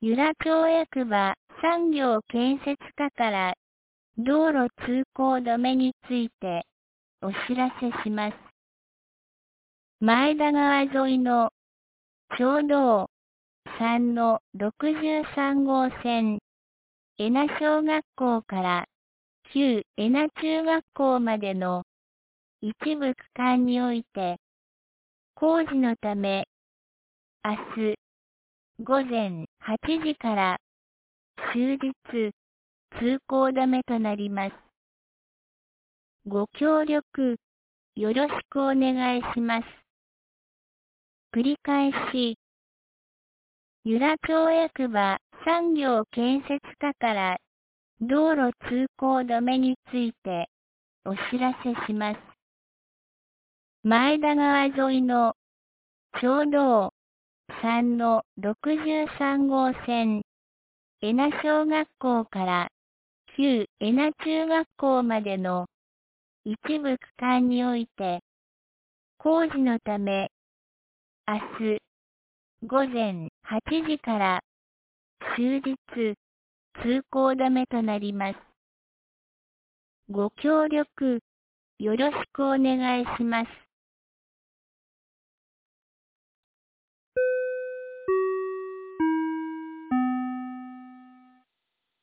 由良町役場産業建設課から道路通行止めについてお知らせします。前田川沿いの町道3の63号線恵那小学校から旧恵那中学校までの一部区間において工事のため明日午前8時から終日通行止めとなります。ご協力よろしくお願いします。繰り返し、由良町役場産業建設課から道路通行止めについてお知らせします。前田川沿いの町道3の63号線恵那小学校から旧恵那中学校までの一部区間において工事のため明日午前8時から終日通行止めとなります。ご協力よろしくお願いします。